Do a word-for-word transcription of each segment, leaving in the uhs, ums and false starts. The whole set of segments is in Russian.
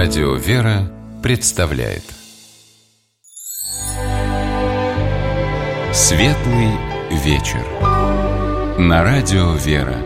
Радио «Вера» представляет Светлый вечер на Радио «Вера».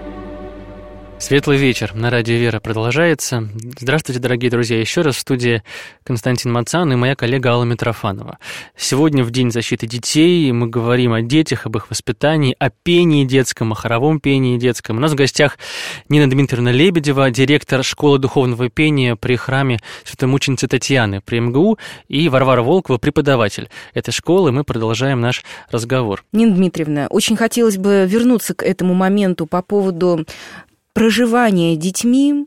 Светлый вечер на Радио «Вера» продолжается. Здравствуйте, дорогие друзья. Еще раз в студии Константин Мацан и моя коллега Алла Митрофанова. Сегодня в День защиты детей мы говорим о детях, об их воспитании, о пении детском, о хоровом пении детском. У нас в гостях Нина Дмитриевна Лебедева, директор школы духовного пения при храме Святой Мученицы Татьяны при эм гэ у, и Варвара Волкова, преподаватель этой школы. Мы продолжаем наш разговор. Нина Дмитриевна, очень хотелось бы вернуться к этому моменту по поводу проживания детьми,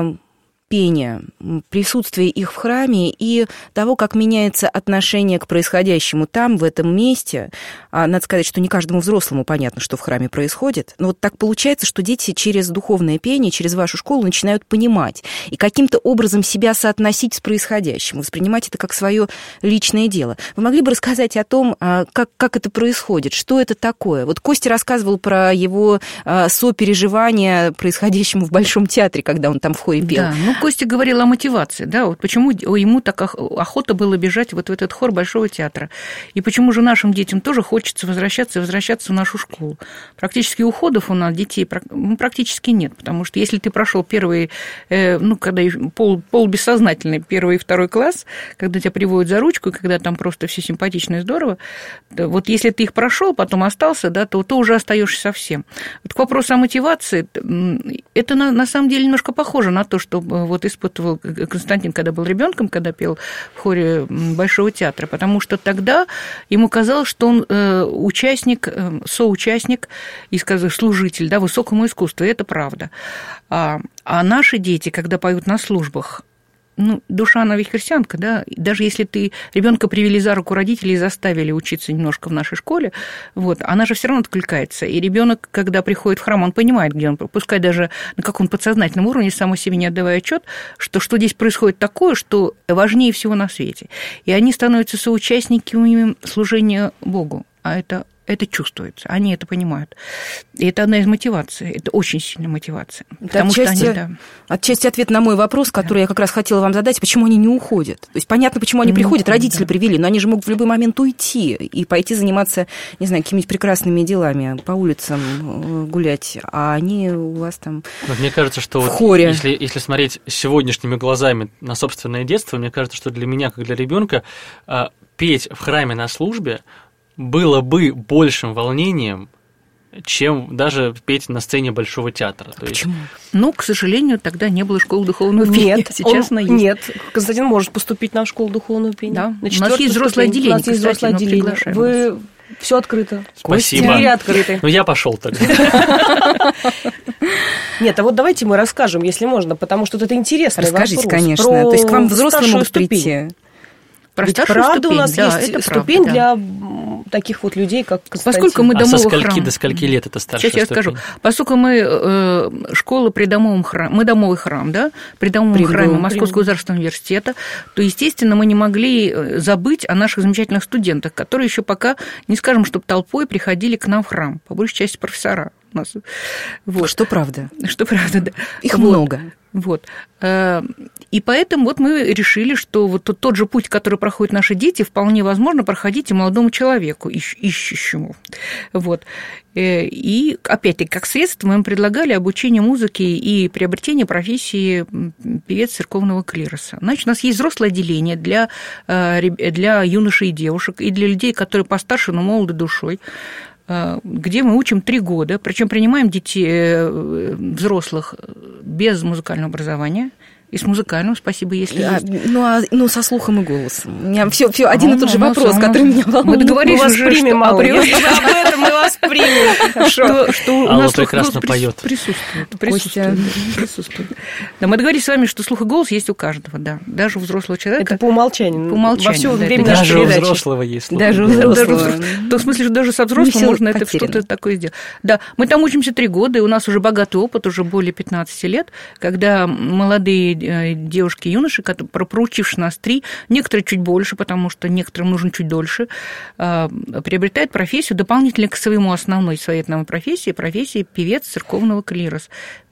пения, присутствия их в храме и того, как меняется отношение к происходящему там, в этом месте. Надо сказать, что не каждому взрослому понятно, что в храме происходит. Но вот так получается, что дети через духовное пение, через вашу школу начинают понимать и каким-то образом себя соотносить с происходящим, воспринимать это как свое личное дело. Вы могли бы рассказать о том, как, как это происходит, что это такое? Вот Костя рассказывал про его сопереживание происходящему в Большом театре, когда он там в хоре пел. Да, ну, Костя говорил о мотивации, да, вот почему ему так охота было бежать вот в этот хор Большого театра, и почему же нашим детям тоже хочется возвращаться и возвращаться в нашу школу. Практически уходов у нас детей практически нет, потому что если ты прошел первый, ну, когда пол, полбессознательный первый и второй класс, когда тебя приводят за ручку, и когда там просто все симпатично и здорово, вот если ты их прошел, потом остался, да, то, то уже остаешься совсем. Вот к вопросу о мотивации, это на, на самом деле немножко похоже на то, что вот испытывал Константин, когда был ребенком, когда пел в хоре Большого театра, потому что тогда ему казалось, что он участник, соучастник и, скажем, служитель, да, высокому искусству, и это правда. А, а наши дети, когда поют на службах, ну, душа, она ведь христианка, да, даже если ты ребенка привели за руку родители и заставили учиться немножко в нашей школе, вот, она же все равно откликается. И ребенок, когда приходит в храм, он понимает, где он, пускай даже на каком-то подсознательном уровне, сам себе не отдавая отчет, что, что здесь происходит такое, что важнее всего на свете. И они становятся соучастниками служения Богу, а это Это чувствуется, они это понимают. И это одна из мотиваций, это очень сильная мотивация. Это отчасти, они, да... отчасти ответ на мой вопрос, который да. я как раз хотела вам задать, почему они не уходят. То есть понятно, почему они не приходят, уходят, родители да. привели, но они же могут в любой момент уйти и пойти заниматься, не знаю, какими-нибудь прекрасными делами, по улицам гулять, а они у вас там вот мне кажется, что в вот хоре. Если, если смотреть сегодняшними глазами на собственное детство, мне кажется, что для меня, как для ребенка, петь в храме на службе было бы большим волнением, чем даже петь на сцене Большого театра. То Почему? Есть... Ну, к сожалению, тогда не было школы духовного пения. Нет, сейчас он... она есть. Нет, Константин может поступить на школу духовного пения. Да, у нас есть взрослое отделение, у нас есть взрослое отделение. Вы... Все открыто. Спасибо. Двери открыты. Ну, я пошел тогда. Нет, а вот давайте мы расскажем, если можно, потому что это интересно. Расскажите, конечно. То есть к вам взрослые могут прийти. Про Ведь старшую правда ступень, у нас да, есть это ступень правда, для да. таких вот людей, как Константин. Поскольку мы а домовый со скольки храм. до скольки лет это старшая Сейчас ступень? я скажу. Поскольку мы э, школа при домовом храме, мы домовый храм, да, при домовом при храме дом, Московского государственного университета, то, естественно, мы не могли забыть о наших замечательных студентах, которые еще пока, не скажем, чтобы толпой приходили к нам в храм, по большей части профессора. У нас. Вот. Что правда. Что правда, да. Их вот. много. Вот. И поэтому вот мы решили, что вот тот же путь, который проходят наши дети, вполне возможно проходить и молодому человеку, ищущему. Вот. И, опять-таки, как средство мы им предлагали обучение музыке и приобретение профессии певец церковного клироса. Значит, у нас есть взрослое отделение для, для юношей и девушек, и для людей, которые постарше, но молоды душой, где мы учим три года, причем принимаем детей, взрослых без музыкального образования. И с музыкальным, спасибо, если а, есть. Ну, а, ну, со слухом и голосом. У меня все, все один а, и тот же ну, вопрос, ну, который меня волнует. Мы договорились, мы вас уже, примем, что априори... об этом мы вас примем. Что, что у Алла нас прекрасно слух и голос поет. Присутствует. Присутствует, присутствует. Да, мы договорились с вами, что слух и голос есть у каждого, да. Даже у взрослого человека. Это по умолчанию. По умолчанию. Во все да, время нашей даже передачи. у взрослого есть слух. Даже у взрослого. В том смысле, что даже со взрослым можно это что-то такое сделать. Да, мы там учимся три года, и у нас уже богатый опыт, уже более пятнадцати лет, когда молодые девушки и юноши, проучившись нас три, некоторые чуть больше, потому что некоторым нужно чуть дольше, приобретают профессию дополнительно к своему основной своей основной профессии, профессии певец церковного клироса.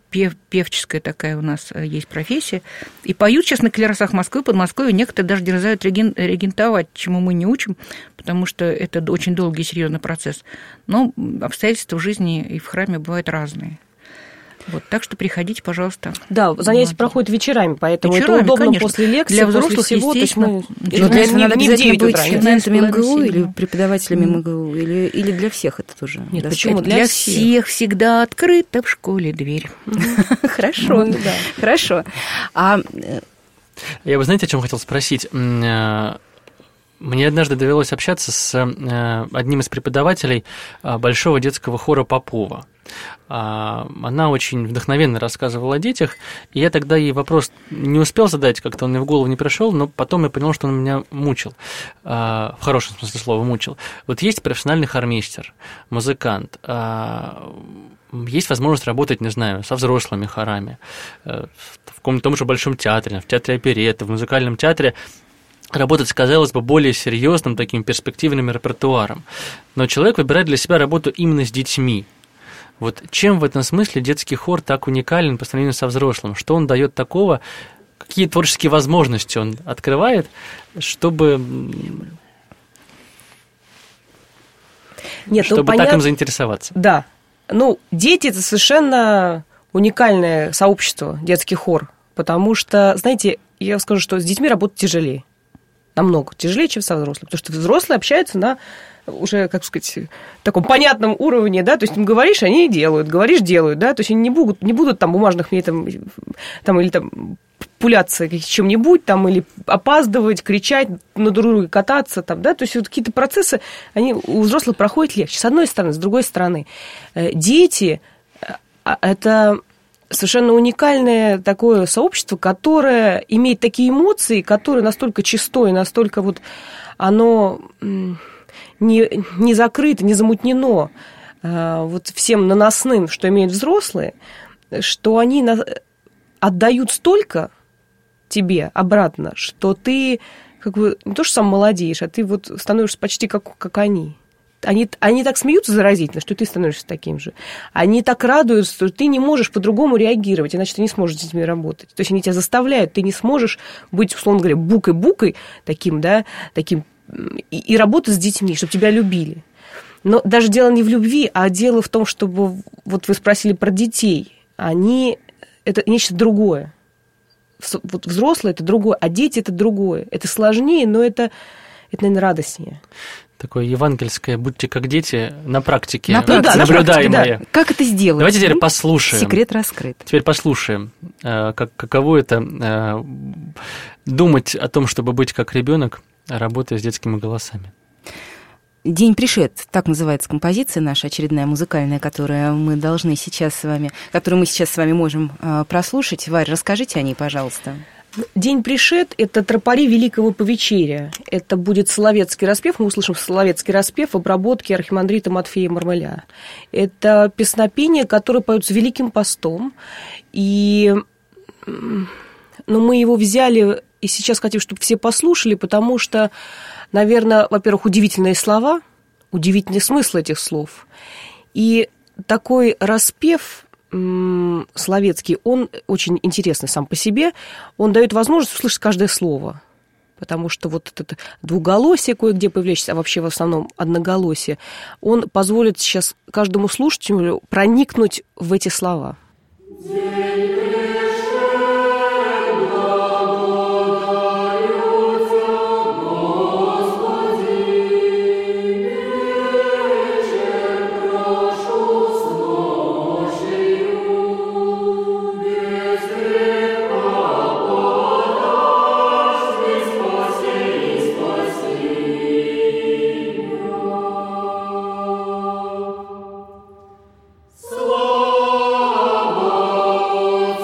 пев, певческая такая у нас есть профессия, и поют сейчас на клиросах Москвы, Подмосковья, некоторые даже дерзают реген, регентовать, чему мы не учим, потому что это очень долгий и серьезный процесс. Но обстоятельства в жизни и в храме бывают разные. Вот, так что приходите, пожалуйста. Да, занятия проходят вечерами, поэтому вечерами, это удобно, конечно. после лекции, для взрослых, после всего. естественно. Мы... Но для этого надо обязательно быть студентами утра. МГУ или преподавателями МГУ, или, или для всех это тоже? Нет, почему? Для, для всех. всех всегда открыта в школе дверь. Хорошо, хорошо. А я бы, знаете, о чем хотел спросить? Мне однажды довелось общаться с одним из преподавателей Большого детского хора Попова. Она очень вдохновенно рассказывала о детях, и я тогда ей вопрос не успел задать, как-то он мне в голову не пришел, но потом я понял, что он меня мучил, в хорошем смысле слова мучил. Вот есть профессиональный хормейстер, музыкант, есть возможность работать, не знаю, со взрослыми хорами, в том же Большом театре, в театре оперетты, в музыкальном театре, работать, казалось бы, более серьезным, таким перспективным репертуаром. Но человек выбирает для себя работу именно с детьми. Вот чем в этом смысле детский хор так уникален по сравнению со взрослым? Что он дает такого, какие творческие возможности он открывает, чтобы, Нет, чтобы ну, так понятно... им заинтересоваться? Да. Ну, дети – это совершенно уникальное сообщество, детский хор, потому что, знаете, я скажу, что с детьми работать тяжелее. Намного тяжелее, чем со взрослыми. Потому что взрослые общаются на уже, как сказать, таком понятном уровне, да, то есть им говоришь, они делают, говоришь, делают, да, то есть они не будут, не будут там бумажных мне там, там или там пуляться чем-нибудь, там, или опаздывать, кричать, на друг друга кататься, там, да, то есть вот какие-то процессы, они у взрослых проходят легче, с одной стороны, с другой стороны. Дети – это совершенно уникальное такое сообщество, которое имеет такие эмоции, которые настолько чистое, настолько вот оно не, не закрыто, не замутнено вот всем наносным, что имеют взрослые, что они отдают столько тебе обратно, что ты как бы не то, что сам молодеешь, а ты вот становишься почти как, как они. Они, они так смеются заразительно, что ты становишься таким же. Они так радуются, что ты не можешь по-другому реагировать, иначе ты не сможешь с детьми работать. То есть они тебя заставляют, ты не сможешь быть, условно говоря, букой-букой таким, да, таким, и, и работать с детьми, чтобы тебя любили. Но даже дело не в любви, а дело в том, чтобы, вот вы спросили про детей, они, это нечто другое. Вот взрослые – это другое, а дети – это другое. Это сложнее, но это, это наверное, радостнее. Такое евангельское «будьте как дети» на практике, на практике, наблюдаемое. На практике, да. Как это сделать? Давайте теперь послушаем. Секрет раскрыт. Теперь послушаем, как, каково это думать о том, чтобы быть как ребенок, работая с детскими голосами. «День пришед», так называется композиция наша очередная музыкальная, которую мы должны сейчас с вами, которую мы сейчас с вами можем прослушать. Варя, расскажите о ней, пожалуйста. «День пришед» – это тропари Великого Повечерия. Это будет соловецкий распев. Мы услышим соловецкий распев в обработке архимандрита Матфея Мармеля. Это песнопение, которое поется Великим постом. И ну, мы его взяли, и сейчас хотим, чтобы все послушали, потому что, наверное, во-первых, удивительные слова, удивительный смысл этих слов. И такой распев словецкий, он очень интересный сам по себе, он дает возможность услышать каждое слово, потому что вот это двуголосие кое-где появляется, а вообще в основном одноголосие, он позволит сейчас каждому слушателю проникнуть в эти слова. Слава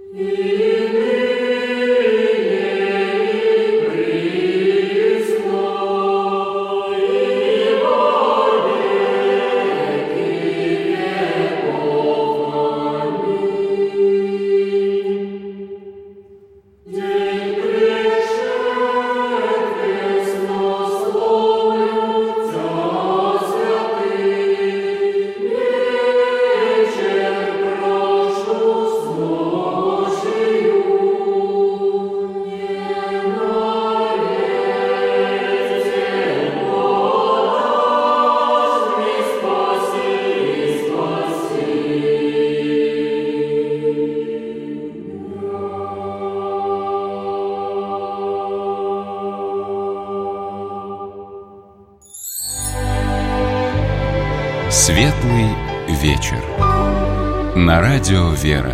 Светлый вечер. На радио «Вера».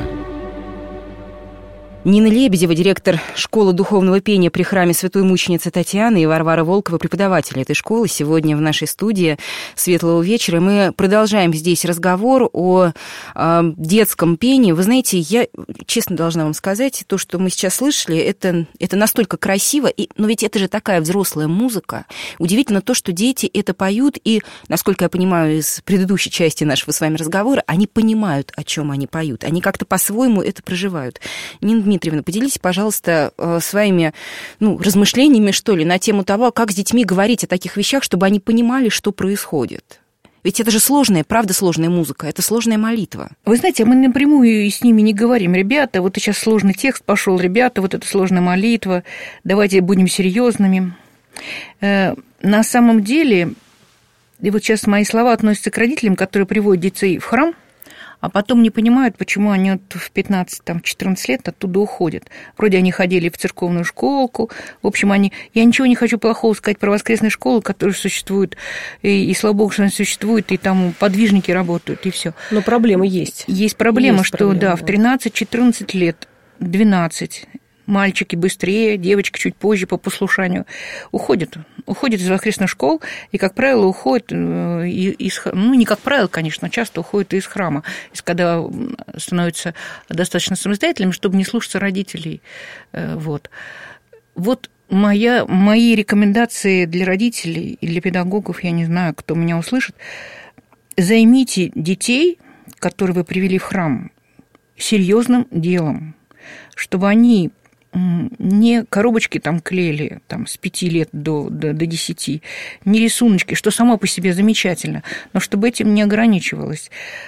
Нина Лебедева, директор школы духовного пения при храме Святой Мученицы Татьяны, и Варвара Волкова, преподаватель этой школы, сегодня в нашей студии «Светлого вечера». Мы продолжаем здесь разговор о э, детском пении. Вы знаете, я честно должна вам сказать, то, что мы сейчас слышали, это, это настолько красиво, и, но ведь это же такая взрослая музыка. Удивительно то, что дети это поют, и, насколько я понимаю из предыдущей части нашего с вами разговора, они понимают, о чем они поют. Они как-то по-своему это проживают. Нина Дмитриевна, поделитесь, пожалуйста, своими ну, размышлениями, что ли, на тему того, как с детьми говорить о таких вещах, чтобы они понимали, что происходит. Ведь это же сложная, правда сложная музыка, это сложная молитва. Вы знаете, мы напрямую с ними не говорим. Ребята, вот сейчас сложный текст пошел, ребята, вот это сложная молитва, давайте будем серьезными. На самом деле, и вот сейчас мои слова относятся к родителям, которые приводят детей в храм, а потом не понимают, почему они вот в пятнадцать-четырнадцать лет оттуда уходят. Вроде они ходили в церковную школку, в общем, они... Я ничего не хочу плохого сказать про воскресные школы, которые существуют, и, и слава богу, что они существуют, и там подвижники работают, и все. Но проблемы есть. Есть проблема, есть что, проблема, да, да, в тринадцать-четырнадцать лет, двенадцать, мальчики быстрее, девочки чуть позже по послушанию уходят. Уходят из воскресных школ и, как правило, уходят из... Ну, не как правило, конечно, часто уходят из храма, когда становятся достаточно самостоятельными, чтобы не слушаться родителей. Вот. Вот моя, мои рекомендации для родителей и для педагогов, я не знаю, кто меня услышит, займите детей, которые вы привели в храм, серьезным делом, чтобы они не коробочки там клеили там, с пяти лет до, до, до десяти, не рисуночки, что само по себе замечательно, но чтобы этим не ограничивалось.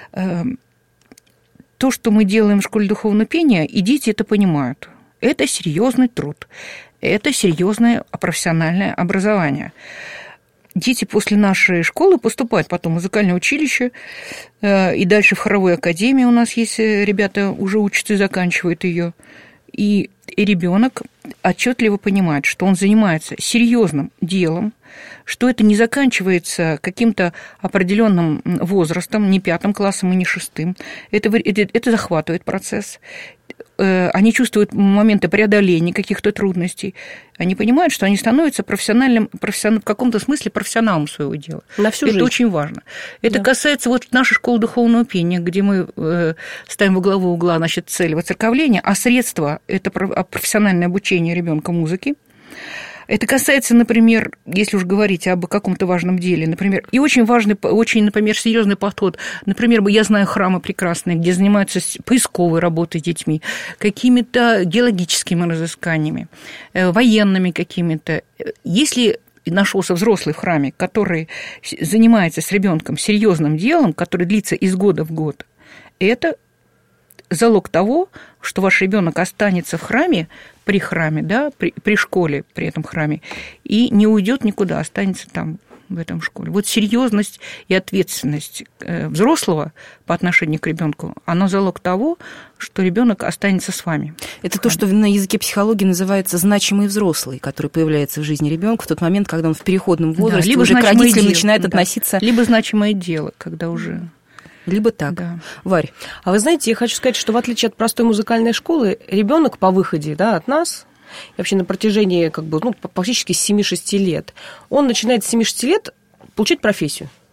То, что мы делаем в школе духовного пения, и дети это понимают. Это серьезный труд, это серьезное профессиональное образование. Дети после нашей школы поступают потом в музыкальное училище и дальше в хоровую академию. У нас есть ребята, уже учатся и заканчивают ее. И, и ребенок отчетливо понимает, что он занимается серьезным делом, что это не заканчивается каким-то определенным возрастом, не пятым классом и не шестым. Это, это, это захватывает процесс. Они чувствуют моменты преодоления каких-то трудностей. Они понимают, что они становятся профессиональным, профессионал, в каком-то смысле профессионалом своего дела. На всю это жизнь. Очень важно. Это да. касается вот нашей школы духовного пения, где мы ставим во главу угла, значит, цель воцерковления, а средства – это профессиональное обучение ребенка музыки. Это касается, например, если уж говорить об каком-то важном деле, например, и очень важный, очень, например, серьезный подход. Например, я знаю храмы прекрасные, где занимаются поисковой работой с детьми, какими-то геологическими разысканиями, военными какими-то. Если нашелся взрослый в храме, который занимается с ребенком серьезным делом, который длится из года в год, это залог того, что ваш ребенок останется в храме, при храме, да, при, при школе, при этом храме, и не уйдет никуда, останется там, в этом школе. Вот серьезность и ответственность взрослого по отношению к ребенку, оно залог того, что ребенок останется с вами. Это то, что на языке психологии называется значимый взрослый, который появляется в жизни ребенка в тот момент, когда он в переходном возрасте, да, либо уже к родителям дело, начинает да. относиться. Либо значимое дело, когда уже... Либо так. Да. Варь. А вы знаете, я хочу сказать, что в отличие от простой музыкальной школы, ребенок по выходе, да, от нас, и вообще на протяжении как бы, ну, практически с семи-шести лет, он начинает с семи-шести лет получать профессию.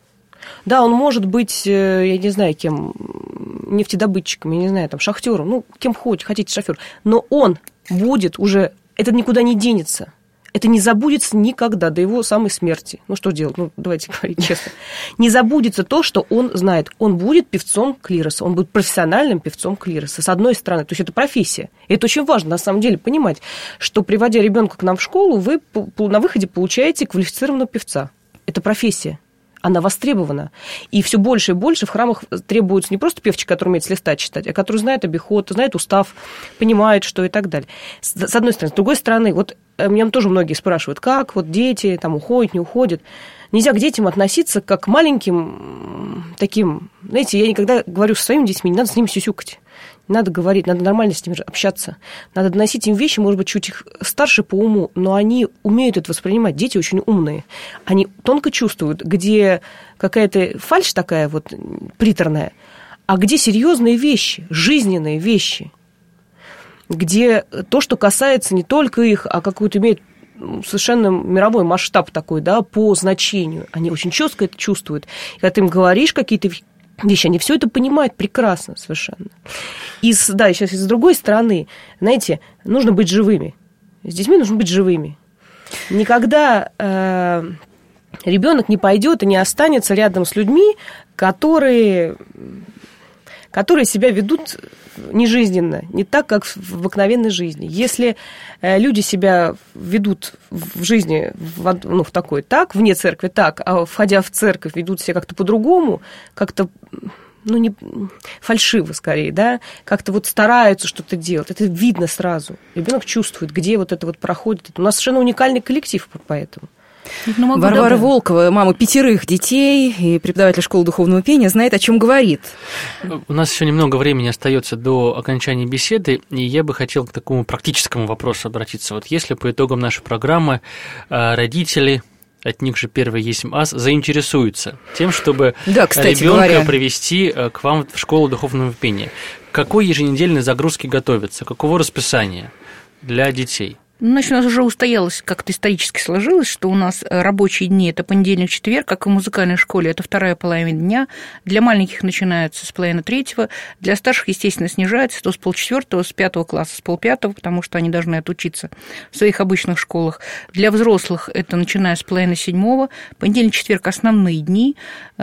Да, он может быть, я не знаю, кем, нефтедобытчиком, я не знаю, там, шахтером, ну, кем хоть, хотите, шофер, но он будет уже, это никуда не денется. Это не забудется никогда, до его самой смерти. Ну, что делать? Ну, давайте говорить честно. Не забудется то, что он знает. Он будет певцом клироса, он будет профессиональным певцом клироса, с одной стороны. То есть это профессия. И это очень важно, на самом деле, понимать, что, приводя ребенка к нам в школу, вы на выходе получаете квалифицированного певца. Это профессия. Она востребована. И все больше и больше в храмах требуется не просто певчий, который умеет с листа читать, а который знает обиход, знает устав, понимает, что и так далее. С одной стороны. С другой стороны, вот меня тоже многие спрашивают, как вот дети там уходят, не уходят. Нельзя к детям относиться как к маленьким таким... Знаете, я никогда говорю со своими детьми, не надо с ними сюсюкать. Не надо говорить, надо нормально с ними общаться. Надо доносить им вещи, может быть, чуть их старше по уму, но они умеют это воспринимать. Дети очень умные. Они тонко чувствуют, где какая-то фальшь такая вот приторная, а где серьезные вещи, жизненные вещи, где то, что касается не только их, а какую-то имеет совершенно мировой масштаб такой, да, по значению. Они очень четко это чувствуют. И когда ты им говоришь какие-то вещи, они все это понимают прекрасно совершенно. И, да, и сейчас и с другой стороны, знаете, нужно быть живыми. С детьми нужно быть живыми. Никогда э, ребенок не пойдет и не останется рядом с людьми, которые, которые себя ведут нежизненно, не так, как в обыкновенной жизни. Если э, люди себя ведут в жизни в, ну, в такой так, вне церкви так, а входя в церковь ведут себя как-то по-другому, как-то, ну, не фальшиво скорее, да, как-то вот стараются что-то делать, это видно сразу. Ребенок чувствует, где вот это вот проходит. У нас совершенно уникальный коллектив поэтому. Ну, Варвара добавить. Волкова, мама пятерых детей и преподаватель школы духовного пения, знает, о чем говорит. У нас еще немного времени остается до окончания беседы, и я бы хотел к такому практическому вопросу обратиться. Вот если по итогам нашей программы родители, от них же первый есть ас, заинтересуются тем, чтобы да, ребенка привести к вам в школу духовного пения, к какой еженедельной загрузке готовиться, каково расписание для детей? Значит, у нас уже устоялось, как-то исторически сложилось, что у нас рабочие дни – это понедельник, четверг, как и в музыкальной школе, это вторая половина дня. Для маленьких начинается с половины третьего, для старших, естественно, снижается, то с полчетвертого, с пятого класса, с полпятого, потому что они должны отучиться в своих обычных школах. Для взрослых это начиная с половины седьмого, понедельник, четверг – основные дни.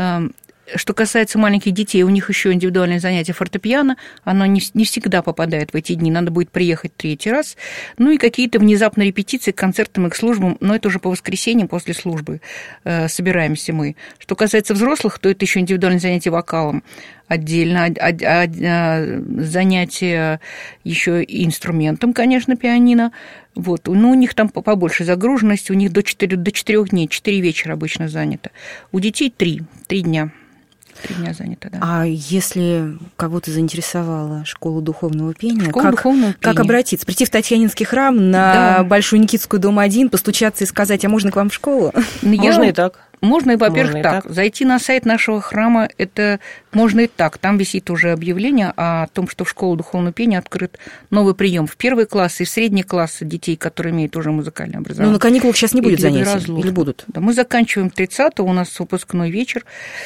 Что касается маленьких детей, у них еще индивидуальное занятие фортепиано, оно не, не всегда попадает в эти дни, надо будет приехать третий раз. Ну и какие-то внезапные репетиции к концертам и к службам, но это уже по воскресеньям после службы э, собираемся мы. Что касается взрослых, то это еще индивидуальное занятие вокалом отдельно, а, а, а, занятие еще и инструментом, конечно, пианино. Вот. Ну, у них там побольше загруженности, у них до четырех, до четырех дней, четыре вечера обычно занято. У детей три, три дня. Три дня занято, да. А если кого-то заинтересовала школа духовного пения, школа как, духовного как пения. обратиться? Прийти в Татьянинский храм на да. Большую Никитскую, дом один, постучаться и сказать, а можно к вам в школу? Можно и так. Можно, во-первых, можно так. так. Зайти на сайт нашего храма, это можно и так. Там висит уже объявление о том, что в школу духовного пения открыт новый прием в первые классы и в средние классы детей, которые имеют уже музыкальное образование. Ну, на каникулах сейчас не будет занятий? Разлук. Или будут? Да, мы заканчиваем тридцатого, у нас выпускной вечер,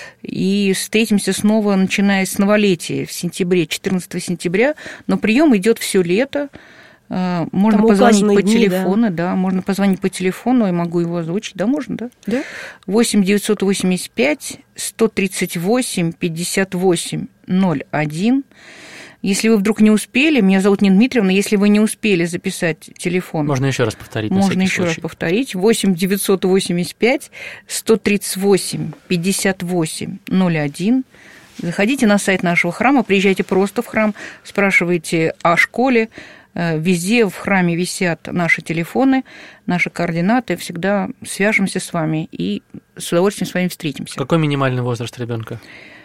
и встретимся снова, начиная с новолетия в сентябре, четырнадцатого сентября, но прием идет все лето. Можно там позвонить по дни, телефону, да. да, можно позвонить по телефону, я могу его озвучить, да, можно, да? Да. восемь девятьсот восемьдесят пять сто тридцать восемь пятьдесят восемь ноль один. Если вы вдруг не успели, меня зовут Нина Дмитриевна, если вы не успели записать телефон... Можно еще раз повторить. Можно еще случай. раз повторить. восемь девятьсот восемьдесят пять сто тридцать восемь пятьдесят восемь ноль один. Заходите на сайт нашего храма, приезжайте просто в храм, спрашивайте о школе. Везде в храме висят наши телефоны, наши координаты. Всегда свяжемся с вами и с удовольствием с вами встретимся. Какой минимальный возраст ребенка?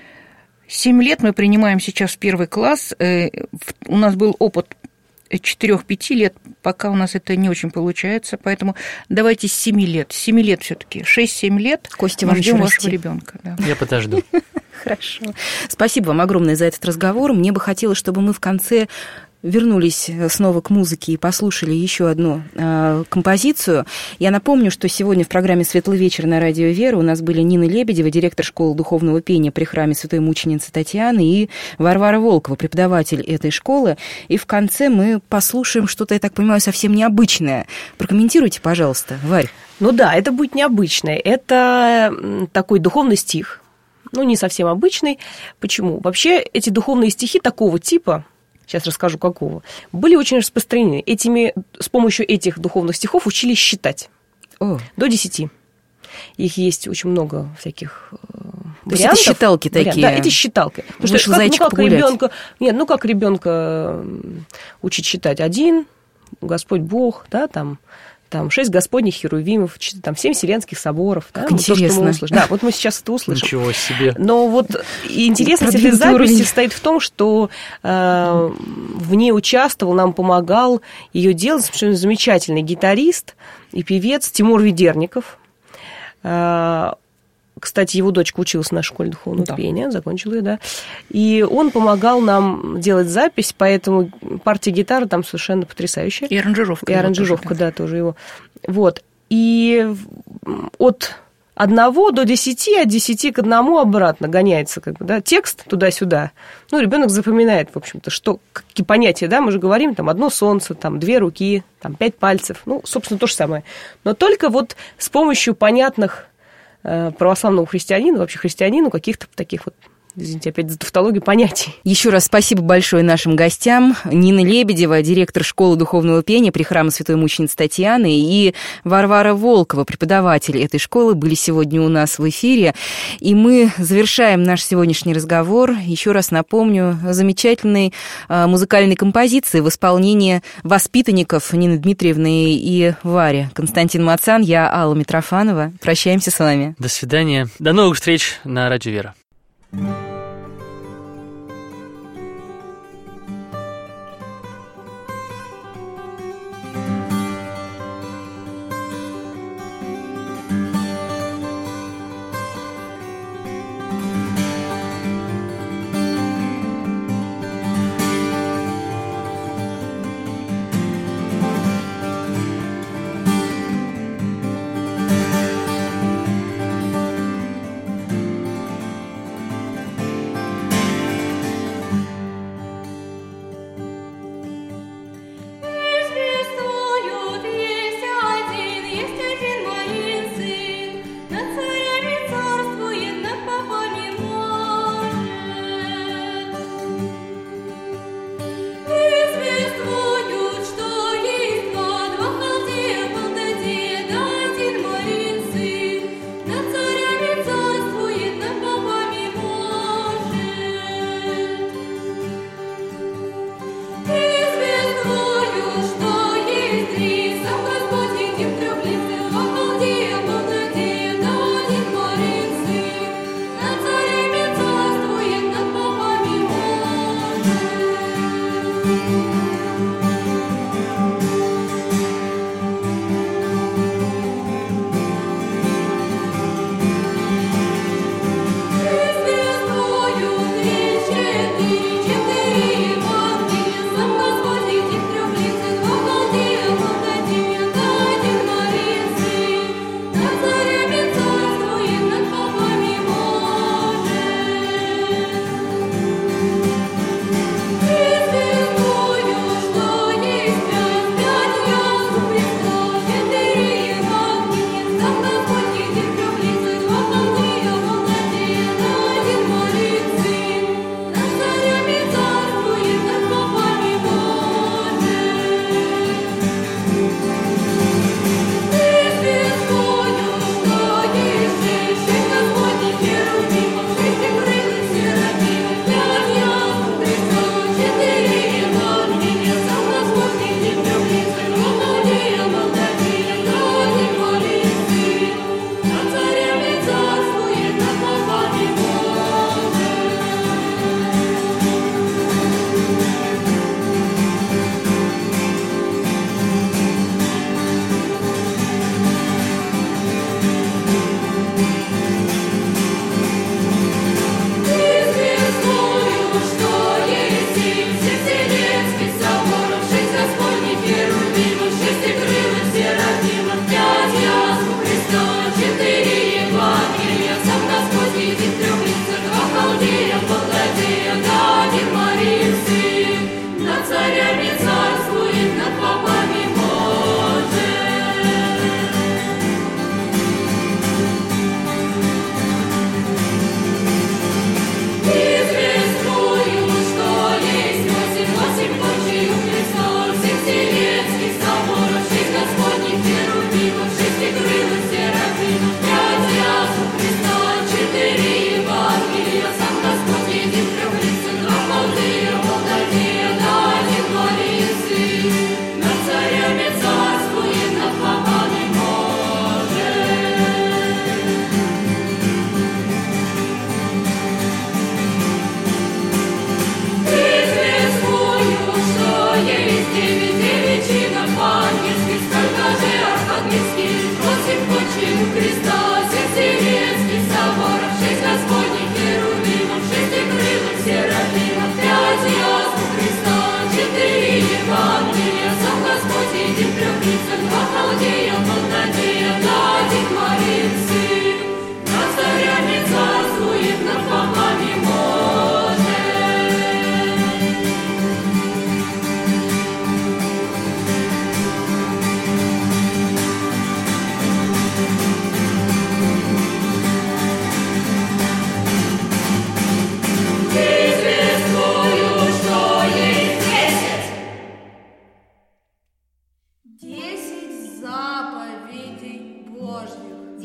Семь лет мы принимаем сейчас в первый класс. У нас был опыт четыре-пять лет, пока у нас это не очень получается, поэтому давайте с семи лет. С семи лет все-таки. шесть-семь лет Костя, мы ждем вашего ребенка. Да. Я подожду. Хорошо. Спасибо вам огромное за этот разговор. Мне бы хотелось, чтобы мы в конце вернулись снова к музыке и послушали еще одну э, композицию. Я напомню, что сегодня в программе «Светлый вечер» на радио «Вера» у нас были Нина Лебедева, директор школы духовного пения при храме Святой Мученицы Татьяны, и Варвара Волкова, преподаватель этой школы. И в конце мы послушаем что-то, я так понимаю, совсем необычное. Прокомментируйте, пожалуйста, Варь. Ну да, это будет необычное. Это такой духовный стих. Ну, не совсем обычный. Почему? Вообще, эти духовные стихи такого типа, сейчас расскажу какого, были очень распространены. Этими, с помощью этих духовных стихов учились считать. О. До десяти. Их есть очень много всяких То есть это считалки вариант. такие? Да, это считалки. Вышел что, зайчик ну, как погулять. ребенка, нет, ну как ребенка учить считать? Один, Господь Бог, да, там, там шесть Господних херувимов, там семь Вселенских соборов. Как да, интересно. Вот то, что мы услышим. Да, вот мы сейчас это услышим. Ничего себе. Но вот интересность этой записи уровень. состоит в том, что э, в ней участвовал, нам помогал ее делать совершенно замечательный гитарист и певец Тимур Ведерников. Э, Кстати, его дочка училась в нашей школе духовного да. пения, закончила ее, да. И он помогал нам делать запись, поэтому партия гитары там совершенно потрясающая. И аранжировка. И аранжировка, тоже, да. да, тоже его. Вот. И от одного до десяти, от десяти к одному обратно гоняется как бы, да, текст туда-сюда. Ну, ребенок запоминает, в общем-то, что, какие понятия, да, мы же говорим, там, одно солнце, там, две руки, там, пять пальцев. Ну, собственно, то же самое. Но только вот с помощью понятных православному христианину, вообще христианину, каких-то таких вот, извините, опять за тавтологию, понятий. Еще раз спасибо большое нашим гостям. Нина Лебедева, директор школы духовного пения при храме Святой Мученицы Татьяны, и Варвара Волкова, преподаватель этой школы, были сегодня у нас в эфире. И мы завершаем наш сегодняшний разговор. Еще раз напомню, замечательной музыкальной композиции в исполнении воспитанников Нины Дмитриевны и Вари. Константин Мацан, я Алла Митрофанова. Прощаемся с вами. До свидания. До новых встреч на радио «Вера».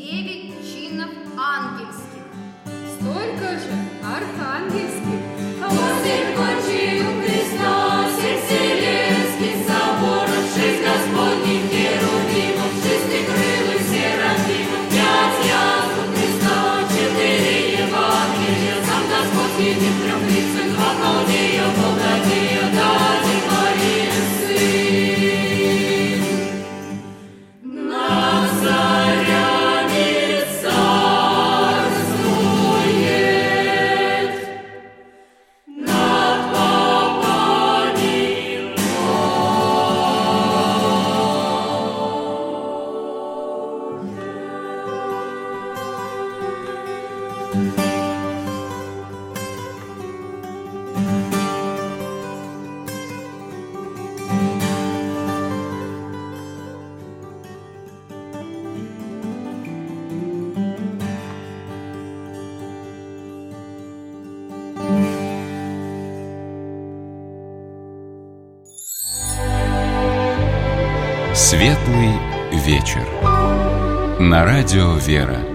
девять чинов ангельских. Столько же архангельских. Восемь кончин крестносец вселенских соборов, шесть господних херувимов, шестикрылых серафимов, пять ясных Христа, четыре Евангелия, сам Господь един в трех лицах, два Халдея, Богодея, да один Мария Сын. Над царями царствует, над попами Светлый вечер. На радио «Вера».